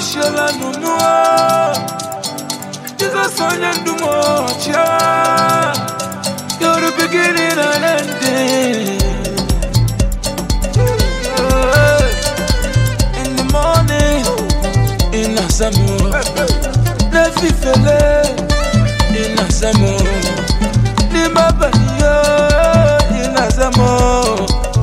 Shela Nuno, Jesus on Yandumocha. You're the beginning and ending. In the morning, in Asamo, Nefi Fele, in Asamo, Nimaba, in Asamo,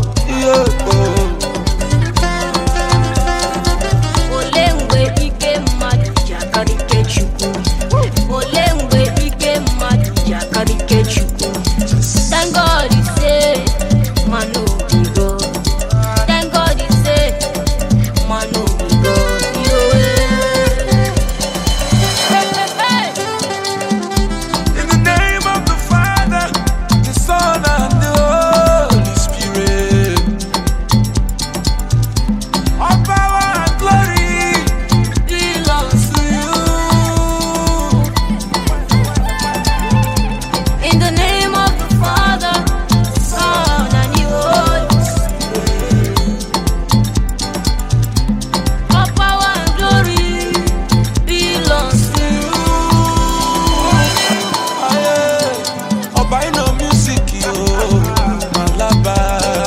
Thank God he said, man no be God. Thank God he said, man no be God. In the name of the Father, the Son, and the Holy Spirit, all power and glory belongs to you. In the name of the Father, the Son, and the Holy Spirit, all power and glory belongs to you. Oba no music, yo, Malaba.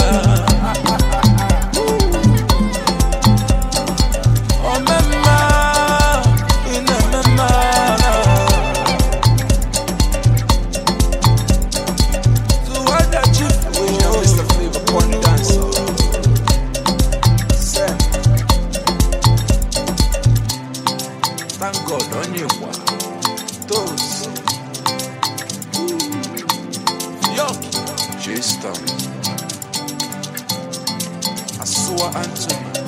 Oh, mama, in a mama. To what that chief, Mr. Flavor Point Dancer. Thank God on you, those. Yuck, J-Star. Asua Anthony.